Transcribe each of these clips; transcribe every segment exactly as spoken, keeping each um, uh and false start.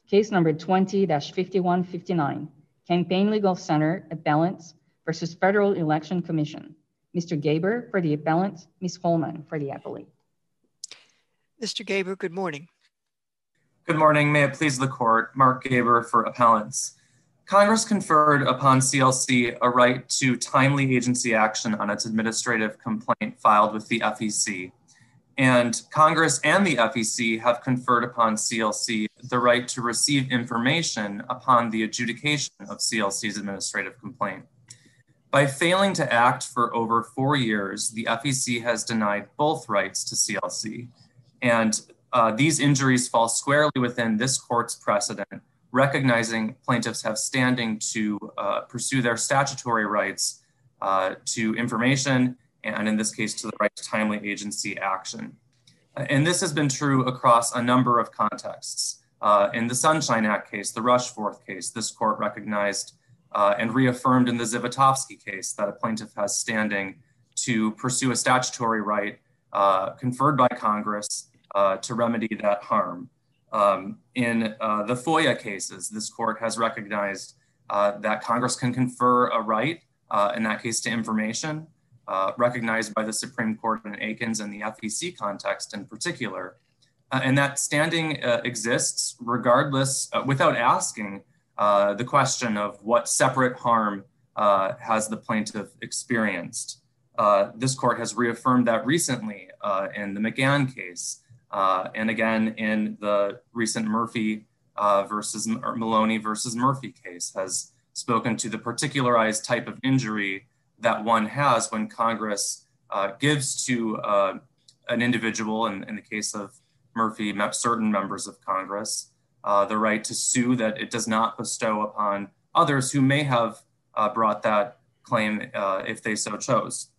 Case number twenty dash fifty-one fifty-nine, Campaign Legal Center Appellants versus Federal Election Commission. Mister Gaber for the appellant, Miz Holman for the appellee. Mister Gaber, good morning. Good morning. May it please the court, Mark Gaber for appellants. Congress conferred upon C L C a right to timely agency action on its administrative complaint filed with the F E C. And Congress and the F E C have conferred upon C L C the right to receive information upon the adjudication of C L C's administrative complaint. By failing to act for over four years, the F E C has denied both rights to C L C. And uh, these injuries fall squarely within this court's precedent, recognizing plaintiffs have standing to uh, pursue their statutory rights uh, to information, and in this case, to the right to timely agency action. And this has been true across a number of contexts. Uh, in the Sunshine Act case, the Rushforth case, this court recognized uh, and reaffirmed in the Zivotofsky case that a plaintiff has standing to pursue a statutory right uh, conferred by Congress uh, to remedy that harm. Um, in uh, the FOIA cases, this court has recognized uh, that Congress can confer a right, uh, in that case to information, uh, recognized by the Supreme Court in Akins and the F E C context in particular. Uh, and that standing uh, exists regardless, uh, without asking uh, the question of what separate harm uh, has the plaintiff experienced. Uh, this court has reaffirmed that recently uh, in the McGann case. Uh, and again, in the recent Murphy uh, versus or Maloney versus Murphy case, has spoken to the particularized type of injury that one has when Congress uh, gives to uh, an individual, in, in the case of Murphy, certain members of Congress, uh, the right to sue that it does not bestow upon others who may have uh, brought that claim uh, if they so chose.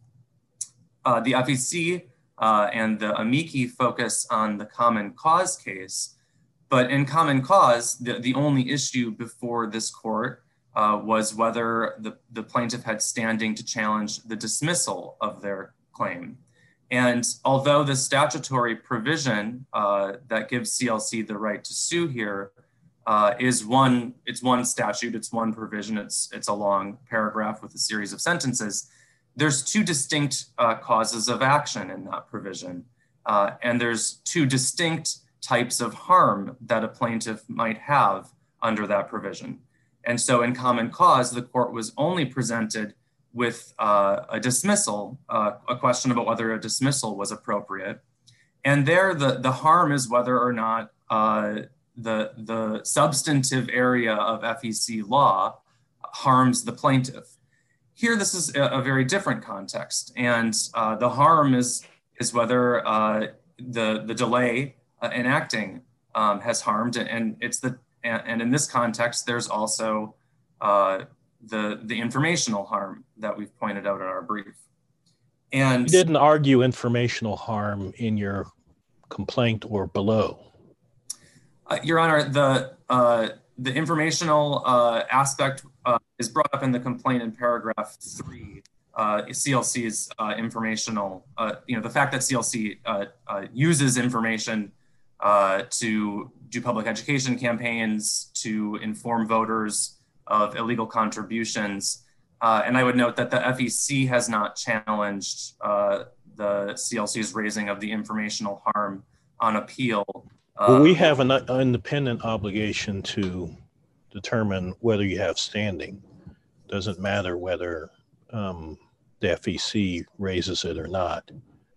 Uh, the F E C Uh, and the amici focus on the common cause case. But in common cause, the, the only issue before this court uh, was whether the, the plaintiff had standing to challenge the dismissal of their claim. And although the statutory provision uh, that gives C L C the right to sue here uh, is one, it's one statute, it's one provision, it's, it's a long paragraph with a series of sentences, there's two distinct uh, causes of action in that provision. Uh, and there's two distinct types of harm that a plaintiff might have under that provision. And so in common cause, the court was only presented with uh, a dismissal, uh, a question about whether a dismissal was appropriate. And there, the, the harm is whether or not uh, the, the substantive area of F E C law harms the plaintiff. Here, this is a, a very different context, and uh, the harm is is whether uh, the the delay uh, in acting um, has harmed, and it's the and, and in this context, there's also uh, the the informational harm that we've pointed out in our brief. And you didn't argue informational harm in your complaint or below, uh, Your Honor. The uh, the informational uh, aspect Uh, is brought up in the complaint in paragraph three, uh, C L C's uh, informational, uh, you know, the fact that C L C uh, uh, uses information uh, to do public education campaigns, to inform voters of illegal contributions. Uh, and I would note that the F E C has not challenged uh, the C L C's raising of the informational harm on appeal. Uh, well, we have an independent obligation to determine whether you have standing. Doesn't matter whether um, the F E C raises it or not.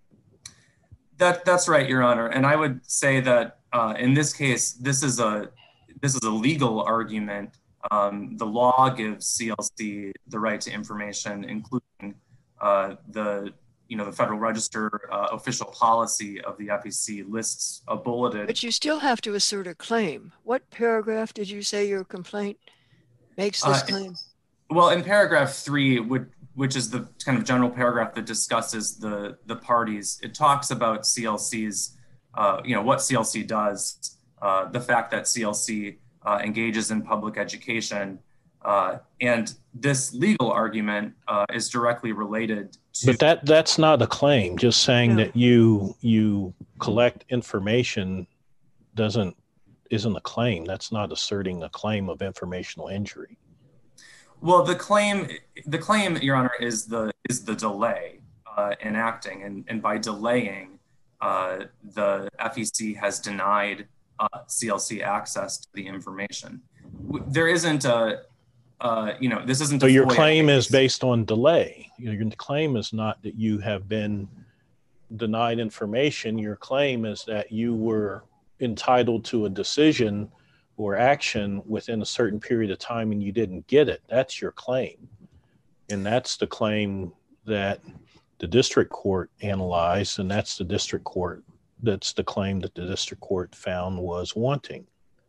That that's right, Your Honor. And I would say that uh, in this case, this is a this is a legal argument. Um, the law gives C L C the right to information, including uh, the you know the Federal Register uh, official policy of the F E C lists a bulleted. But you still have to assert a claim. What paragraph did you say your complaint makes this uh, claim? Well, in paragraph three, which, which is the kind of general paragraph that discusses the, the parties, it talks about C L C's, uh, you know, what C L C does, uh, the fact that C L C uh, engages in public education. Uh, and this legal argument uh, is directly related to... But that that's not a claim. Just saying no. that you you collect information doesn't isn't a claim. That's not asserting a claim of informational injury. Well, the claim, the claim, Your Honor, is the is the delay uh, in acting, and and by delaying, uh, the F E C has denied uh, C L C access to the information. There isn't a, uh, you know, this isn't. So a your FOIA claim case. is based on delay. Your claim is not that you have been denied information. Your claim is that you were entitled to a decision or action within a certain period of time and you didn't get it. That's your claim. And that's the claim that the district court analyzed, and that's the district court, that's the claim that the district court found was wanting.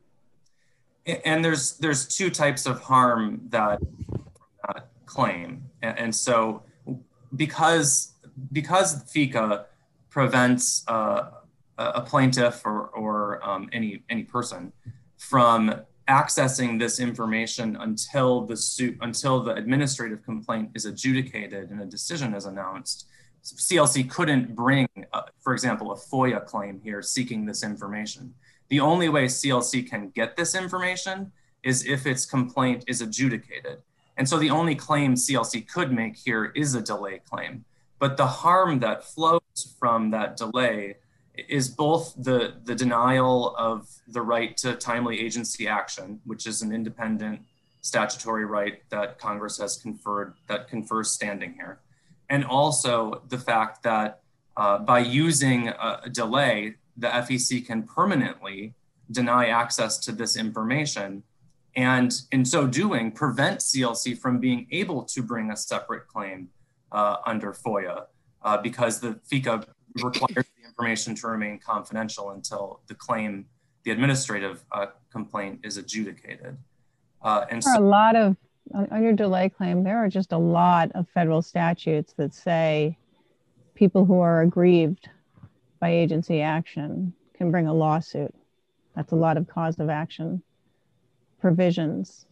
And there's there's two types of harm that, that claim. And, and so because because FICA prevents uh, a plaintiff or, or um, any any person from accessing this information until the suit, until the administrative complaint is adjudicated and a decision is announced, C L C couldn't bring, uh, for example, a FOIA claim here seeking this information. The only way C L C can get this information is if its complaint is adjudicated. And so the only claim C L C could make here is a delay claim. But the harm that flows from that delay is both the, the denial of the right to timely agency action, which is an independent statutory right that Congress has conferred, that confers standing here. And also the fact that uh, by using a, a delay, the F E C can permanently deny access to this information, and in so doing, prevent C L C from being able to bring a separate claim uh, under FOIA, uh, because the FICA requires the information to remain confidential until the claim, the administrative uh, complaint is adjudicated. Uh, and there are so, a lot of, on your delay claim, there are just a lot of federal statutes that say people who are aggrieved by agency action can bring a lawsuit. That's a lot of cause of action provisions.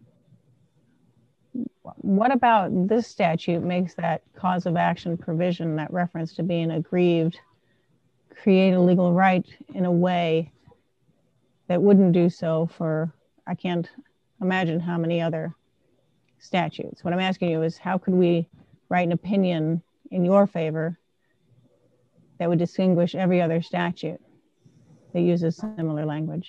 What about this statute makes that cause of action provision, that reference to being aggrieved, create a legal right in a way that wouldn't do so for, I can't imagine how many other statutes. What I'm asking you is, how could we write an opinion in your favor that would distinguish every other statute that uses similar language?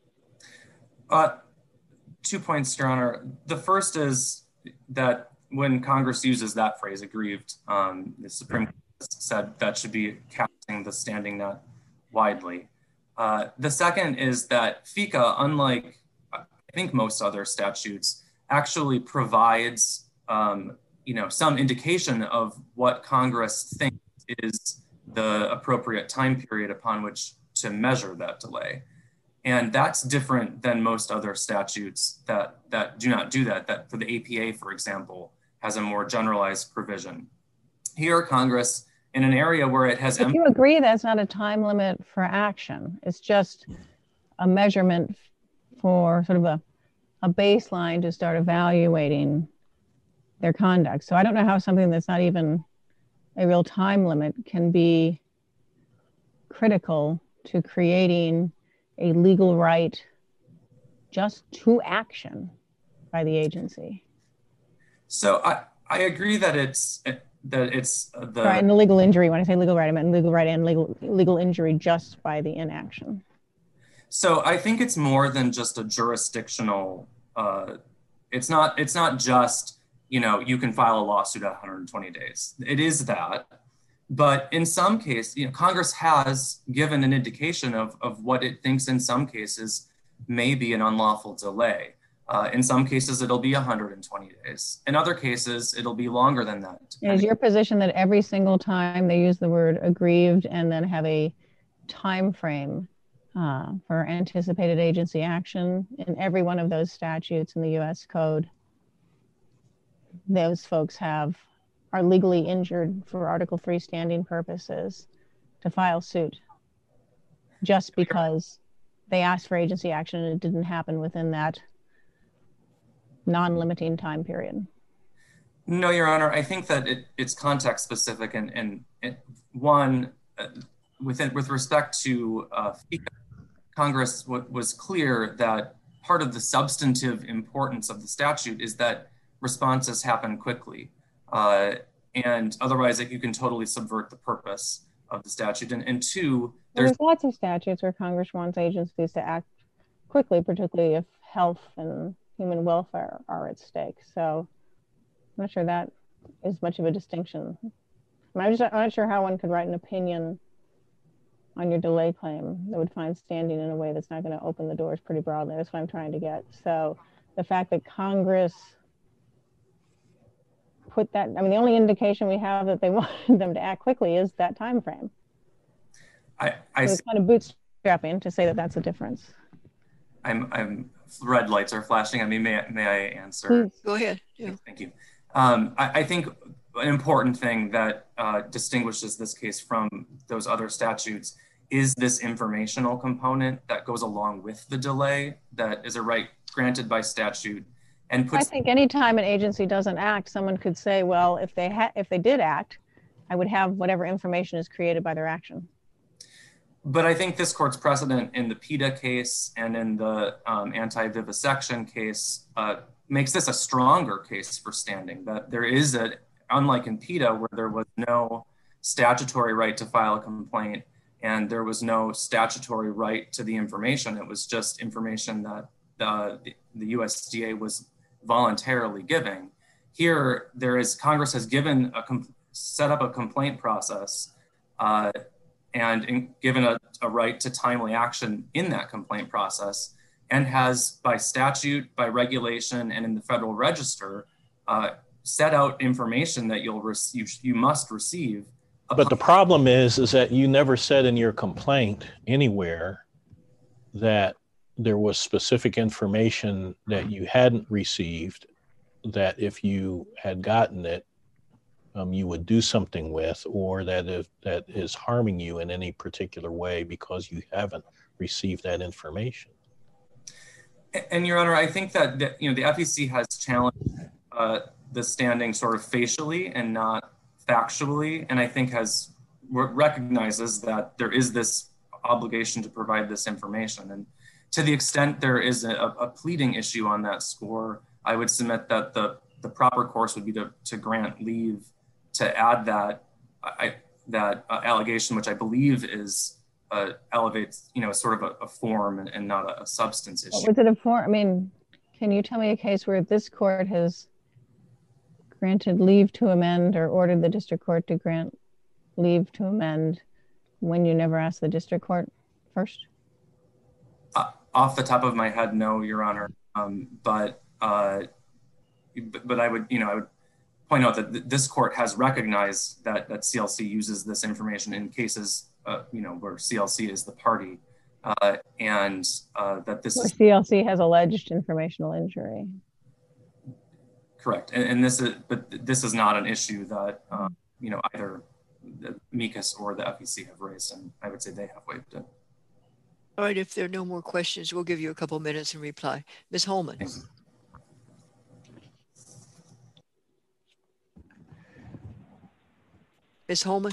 Uh, two points, Your Honor. The first is that when Congress uses that phrase, aggrieved, um, the Supreme Court said that should be casting the standing net widely. Uh, the second is that FICA, unlike I think most other statutes, actually provides um, you know, some indication of what Congress thinks is the appropriate time period upon which to measure that delay. And that's different than most other statutes that, that do not do that, that for the A P A, for example, has a more generalized provision. Here, Congress, in an area where it has- If you agree that's not a time limit for action, it's just a measurement for sort of a, a baseline to start evaluating their conduct. So I don't know how something that's not even a real time limit can be critical to creating a legal right just to action by the agency. So I, I agree that it's that it's the right, and the legal injury. When I say legal right, I meant legal right and legal legal injury just by the inaction. So I think it's more than just a jurisdictional. Uh, it's not. It's not just, you know, you can file a lawsuit at one hundred twenty days. It is that. But in some cases, you know, Congress has given an indication of, of what it thinks in some cases may be an unlawful delay. Uh, in some cases, it'll be one hundred twenty days. In other cases, it'll be longer than that. Is your position that every single time they use the word aggrieved and then have a time frame uh, for anticipated agency action in every one of those statutes in the U S Code, those folks have are legally injured for Article three standing purposes to file suit just because they asked for agency action and it didn't happen within that non-limiting time period? No, Your Honor, I think that it, it's context specific, and, and it, one, uh, within, with respect to uh, FICA, Congress w- was clear that part of the substantive importance of the statute is that responses happen quickly. Uh, and otherwise, like, you can totally subvert the purpose of the statute. And, and two, Well, there's, there's lots of statutes where Congress wants agencies to act quickly, particularly if health and human welfare are at stake. So I'm not sure that is much of a distinction. I'm, just, I'm not sure how one could write an opinion on your delay claim that would find standing in a way that's not going to open the doors pretty broadly. That's what I'm trying to get. So the fact that Congress put that, I mean, the only indication we have that they wanted them to act quickly is that time frame. I, I so it's kind of bootstrapping to say that that's a difference. I'm, I'm, red lights are flashing at me. May, may I answer? Please. Go ahead. Yeah. Thank you. Um, I, I think an important thing that uh, distinguishes this case from those other statutes is this informational component that goes along with the delay that is a right granted by statute. And puts- I think anytime an agency doesn't act, someone could say, well, if they ha- if they did act, I would have whatever information is created by their action. But I think this court's precedent in the PETA case and in the um, anti-vivisection case uh, makes this a stronger case for standing, that there is a, unlike in PETA where there was no statutory right to file a complaint and there was no statutory right to the information, it was just information that uh, the, the U S D A was voluntarily giving. Here, there is, Congress has given a, set up a complaint process uh, and in, given a, a right to timely action in that complaint process, and has by statute, by regulation, and in the Federal Register, uh, set out information that you'll receive, you must receive. But the problem is, is that you never said in your complaint anywhere that there was specific information that you hadn't received, that if you had gotten it, um, you would do something with, or that if that is harming you in any particular way because you haven't received that information. And Your Honor, I think that the, you know the F E C has challenged uh, the standing sort of facially and not factually, and I think has recognizes that there is this obligation to provide this information. And to the extent there is a, a pleading issue on that score, I would submit that the the proper course would be to, to grant leave to add that I, that uh, allegation, which I believe is uh, elevates, you know, sort of a, a form and, and not a, a substance issue. Was it a form? I mean, can you tell me a case where this court has granted leave to amend or ordered the district court to grant leave to amend when you never asked the district court first? Uh, off the top of my head, no, Your Honor. Um, but, uh, but but I would, you know, I would point out that th- this court has recognized that that C L C uses this information in cases, uh, you know, where C L C is the party, uh, and uh, that this where is C L C has alleged informational injury. correct. And, and this is, but this is not an issue that um, you know either the amicus or the F E C have raised, and I would say they have waived it. All right, if there are no more questions, we'll give you a couple minutes in reply. Miz Holman. Miz Holman.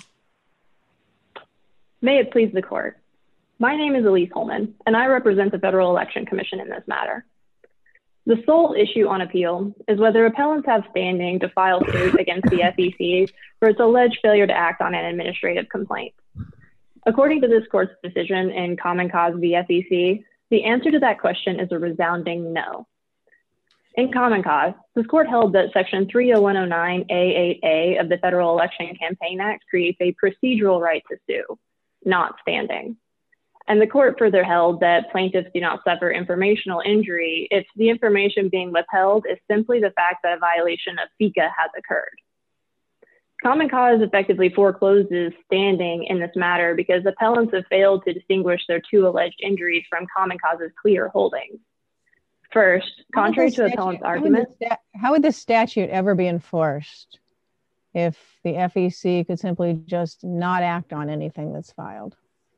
May it please the court. My name is Elise Holman, and I represent the Federal Election Commission in this matter. The sole issue on appeal is whether appellants have standing to file suit against the F E C for its alleged failure to act on an administrative complaint. According to this court's decision in Common Cause v. F E C, the answer to that question is a resounding no. In Common Cause, this court held that Section three oh one oh nine A eight A of the Federal Election Campaign Act creates a procedural right to sue, not standing. And the court further held that plaintiffs do not suffer informational injury if the information being withheld is simply the fact that a violation of FECA has occurred. Common Cause effectively forecloses standing in this matter because appellants have failed to distinguish their two alleged injuries from Common Cause's clear holdings. First, contrary to appellant's argument, how would this statute ever be enforced if the F E C could simply just not act on anything that's filed?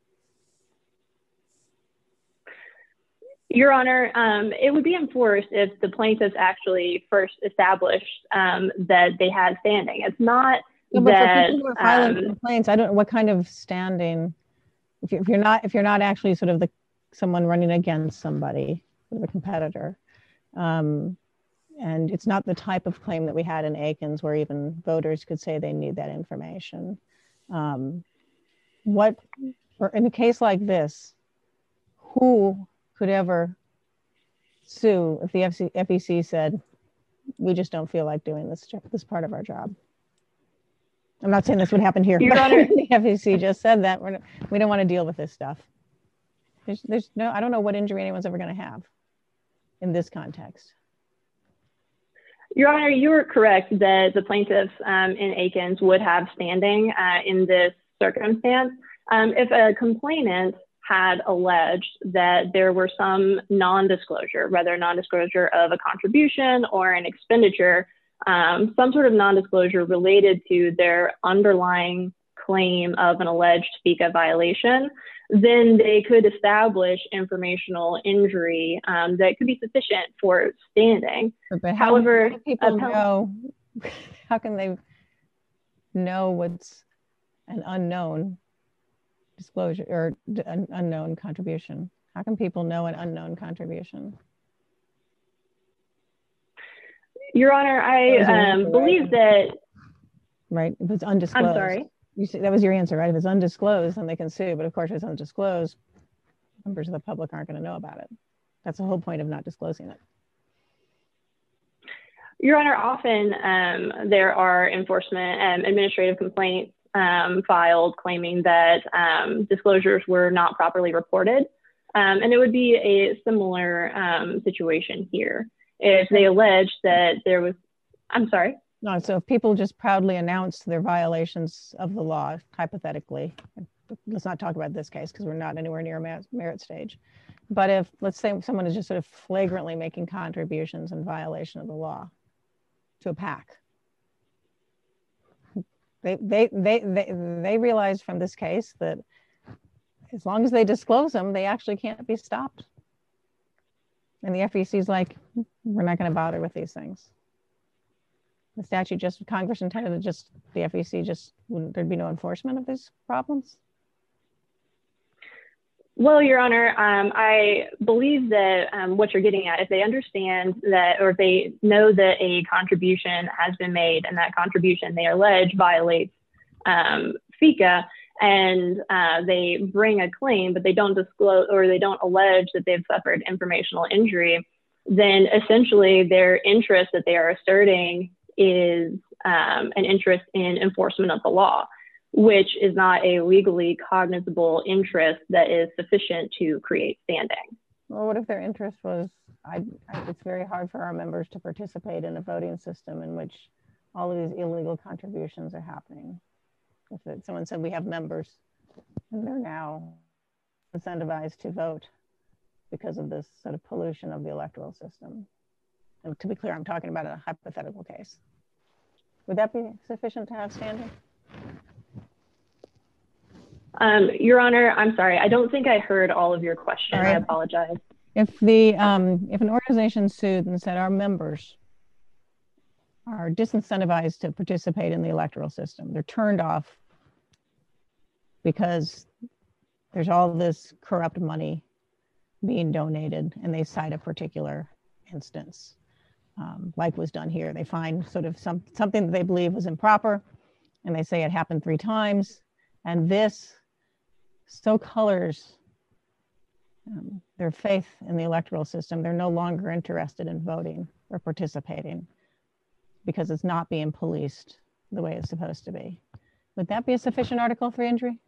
Your Honor, um, it would be enforced if the plaintiffs actually first established um, that they had standing. It's not no, but that for people who are filing um, complaints, I don't know what kind of standing. If you're, if you're not, if you're not actually sort of the someone running against somebody, with a competitor. Um, and it's not the type of claim that we had in Aikens, where even voters could say they need that information. Um, what, or in a case like this, who could ever sue if the F E C said, we just don't feel like doing this, this part of our job? I'm not saying this would happen here, Your but Honor, the F E C just said that we're not, we don't want to deal with this stuff. There's, there's no, I don't know what injury anyone's ever going to have in this context. Your Honor, you were correct that the plaintiffs um, in Aikens would have standing uh, in this circumstance. Um, if a complainant had alleged that there were some non-disclosure, whether non-disclosure of a contribution or an expenditure, um, some sort of non-disclosure related to their underlying claim of an alleged FECA violation, then they could establish informational injury um, that could be sufficient for standing. But how, However, how do people appell- know, how can they know what's an unknown disclosure or an unknown contribution? How can people know an unknown contribution? Your Honor, I um, believe that. Right, if it's undisclosed. I'm sorry. You see, that was your answer, right? If it's undisclosed, then they can sue. But of course, if it's undisclosed, members of the public aren't going to know about it. That's the whole point of not disclosing it. Your Honor, often um, there are enforcement and administrative complaints um, filed claiming that um, disclosures were not properly reported. Um, and it would be a similar um, situation here. If they allege that there was, I'm sorry. No, so if people just proudly announce their violations of the law, hypothetically, let's not talk about this case because we're not anywhere near a merit stage. But if, let's say someone is just sort of flagrantly making contributions in violation of the law to a PAC, they, they, they, they, they realize from this case that as long as they disclose them, they actually can't be stopped. And the F E C is like, we're not going to bother with these things. The statute just, Congress intended to just, the F E C just, wouldn't there'd be no enforcement of these problems? Well, Your Honor, um, I believe that um, what you're getting at, if they understand that, or if they know that a contribution has been made and that contribution they allege violates um, FECA, and uh, they bring a claim, but they don't disclose or they don't allege that they've suffered informational injury, then essentially their interest that they are asserting is um, an interest in enforcement of the law, which is not a legally cognizable interest that is sufficient to create standing. Well, what if their interest was, I, I, it's very hard for our members to participate in a voting system in which all of these illegal contributions are happening. If it, someone said we have members and they're now incentivized to vote because of this sort of pollution of the electoral system. And to be clear, I'm talking about a hypothetical case. Would that be sufficient to have standing? Um, Your Honor, I'm sorry. I don't think I heard all of your question. Right. I apologize. If the um, if an organization sued and said our members are disincentivized to participate in the electoral system, they're turned off because there's all this corrupt money being donated, and they cite a particular instance, um, like was done here. They find sort of some something that they believe was improper, and they say it happened three times, and this so colors um, their faith in the electoral system. They're no longer interested in voting or participating because it's not being policed the way it's supposed to be. Would that be a sufficient Article three injury?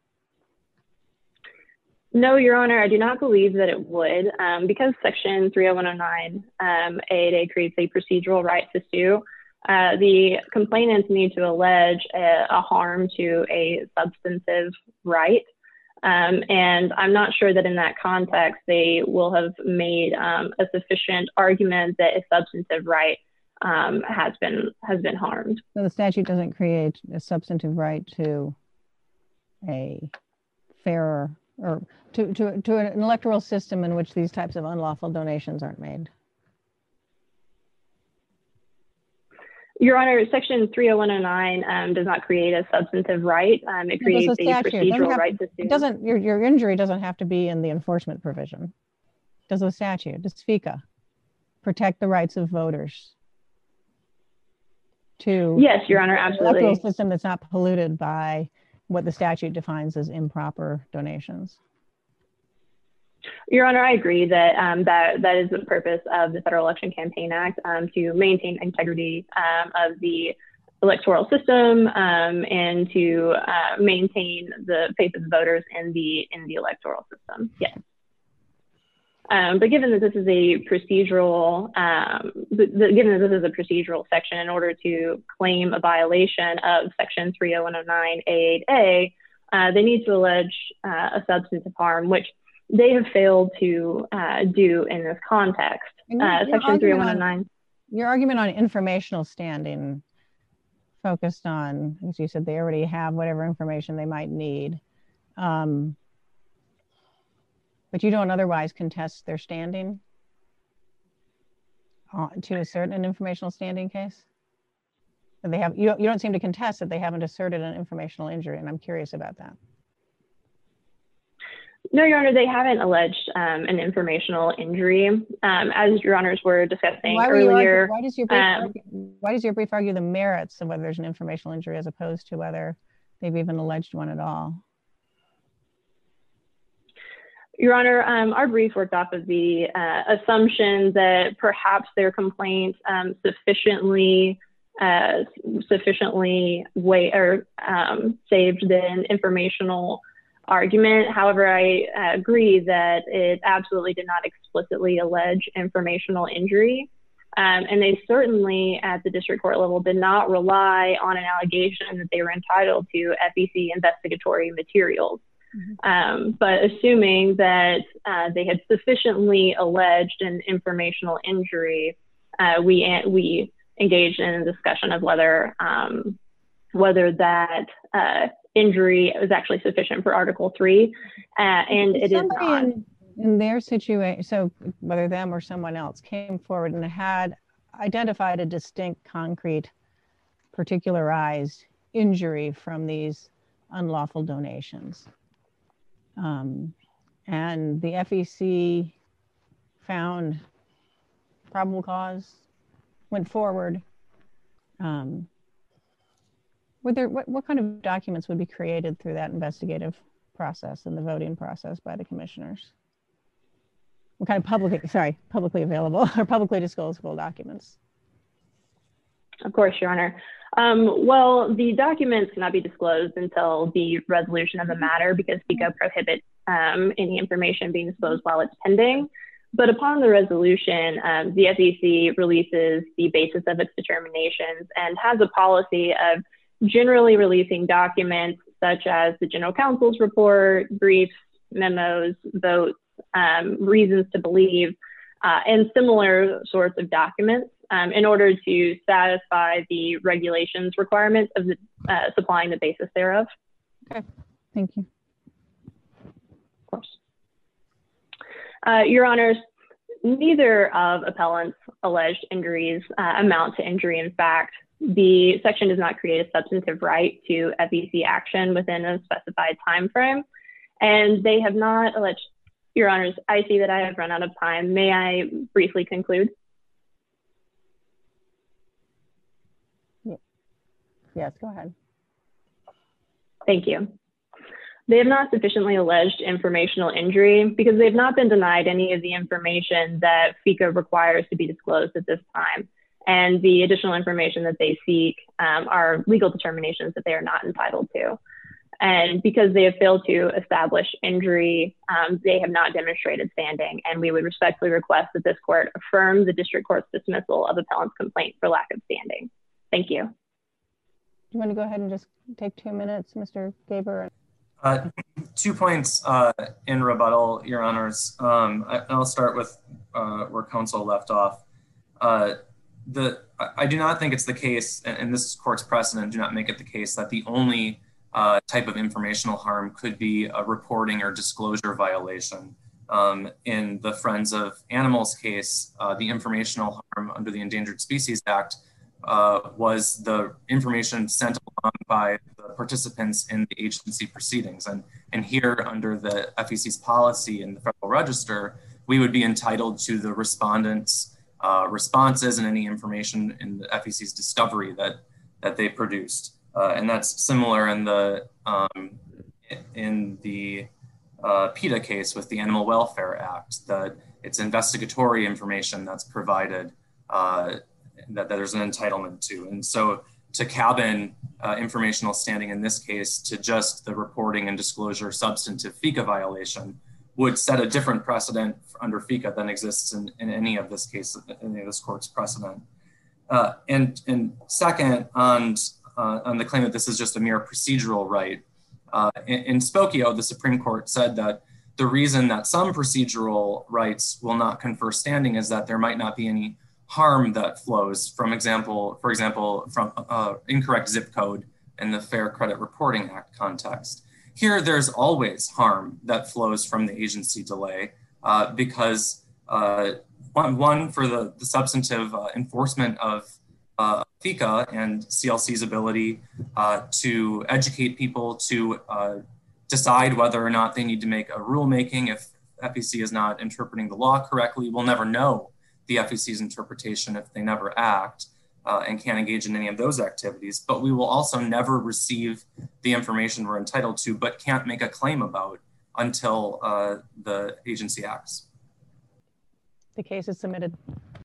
No, Your Honor, I do not believe that it would, um, because Section three oh one oh nine um, A eight A creates a procedural right to sue. Uh, the complainants need to allege a, a harm to a substantive right. Um, and I'm not sure that in that context, they will have made um, a sufficient argument that a substantive right um, has been has been harmed. So the statute doesn't create a substantive right to a fairer or to, to, to an electoral system in which these types of unlawful donations aren't made. Your Honor, Section three oh one oh nine um, does not create a substantive right. Um, it creates a procedural right to sue. It doesn't, your, your injury doesn't have to be in the enforcement provision. Does the statute, does FECA protect the rights of voters to yes, Your Honor, absolutely. An electoral system that's not polluted by what the statute defines as improper donations? Your Honor, I agree that um, that that is the purpose of the Federal Election Campaign Act, um, to maintain integrity um, of the electoral system um, and to uh, maintain the faith of the voters in the in the electoral system. Yes. Um, but given that this is a procedural, um, the, the, given that this is a procedural section, in order to claim a violation of Section three oh one oh nine A eight A, uh, they need to allege uh, a substantive harm, which they have failed to uh, do in this context. Uh, Section three oh one oh nine. Your argument on informational standing focused on, as you said, they already have whatever information they might need. Um, but you don't otherwise contest their standing uh, to assert an informational standing case? And they have, you, you don't seem to contest that they haven't asserted an informational injury, and I'm curious about that. No, Your Honor, they haven't alleged um, an informational injury. Um, as Your Honors were discussing why earlier. Argue, why, does your brief um, argue, why does your brief argue the merits of whether there's an informational injury as opposed to whether they've even alleged one at all? Your Honor, um, our brief worked off of the uh, assumption that perhaps their complaint um, sufficiently uh, sufficiently way or um, saved an informational argument. However, I uh, agree that it absolutely did not explicitly allege informational injury. Um, and they certainly, at the district court level, did not rely on an allegation that they were entitled to F E C investigatory materials. Mm-hmm. um, but assuming that uh, they had sufficiently alleged an informational injury, uh, we, we engaged in a discussion of whether, um, whether that uh, injury was actually sufficient for Article three, uh, and it is not. In, in their situation, so whether them or someone else came forward and had identified a distinct, concrete, particularized injury from these unlawful donations, um, and the F E C found probable cause, went forward. Um, Were there, what, what kind of documents would be created through that investigative process and the voting process by the commissioners? What kind of publicly, sorry, publicly available or publicly disclosable documents? Of course, Your Honor. Um, well, the documents cannot be disclosed until the resolution of the matter because FECA prohibits um, any information being disclosed while it's pending. But upon the resolution, um, the F E C releases the basis of its determinations and has a policy of generally releasing documents such as the General Counsel's report, briefs, memos, votes, um, reasons to believe, uh, and similar sorts of documents um, in order to satisfy the regulations requirements of the, uh, supplying the basis thereof. Okay, thank you. Of course. Uh, Your Honors, neither of appellants' alleged injuries uh, amount to injury in fact. The section does not create a substantive right to F E C action within a specified time frame, and they have not alleged. Your Honors, I see that I have run out of time. May I briefly conclude? Yes, go ahead. Thank you. They have not sufficiently alleged informational injury because they have not been denied any of the information that FECA requires to be disclosed at this time. And the additional information that they seek um, are legal determinations that they are not entitled to. And because they have failed to establish injury, um, they have not demonstrated standing. And we would respectfully request that this court affirm the district court's dismissal of appellant's complaint for lack of standing. Thank you. Do you want to go ahead and just take two minutes, Mister Gaber? Uh, two points uh, in rebuttal, Your Honors. Um, I, I'll start with uh, where counsel left off. Uh, the I do not think it's the case, and, and this court's precedent do not make it the case that the only uh, type of informational harm could be a reporting or disclosure violation. Um, in the Friends of Animals case, uh, the informational harm under the Endangered Species Act uh, was the information sent along by the participants in the agency proceedings. And, and here, under the F E C's policy in the Federal Register, we would be entitled to the respondents' uh, responses and any information in the F E C's discovery that, that they produced. Uh, and that's similar in the, um, in the uh, PETA case with the Animal Welfare Act, that it's investigatory information that's provided uh, that, that there's an entitlement to. And so to cabin uh, informational standing in this case to just the reporting and disclosure substantive FECA violation would set a different precedent under FECA than exists in, in any of this case, in any of this court's precedent. Uh, and, and second, on, uh, on the claim that this is just a mere procedural right, uh, in, in Spokio, the Supreme Court said that the reason that some procedural rights will not confer standing is that there might not be any harm that flows from example, for example, from uh, incorrect zip code in the Fair Credit Reporting Act context. Here, there's always harm that flows from the agency delay uh, because uh, one, one, for the, the substantive uh, enforcement of uh, FECA and C L C's ability uh, to educate people to uh, decide whether or not they need to make a rulemaking. If F E C is not interpreting the law correctly, we'll never know the F E C's interpretation if they never act uh, and can't engage in any of those activities. But we will also never receive the information we're entitled to, but can't make a claim about until uh, the agency acts. The case is submitted.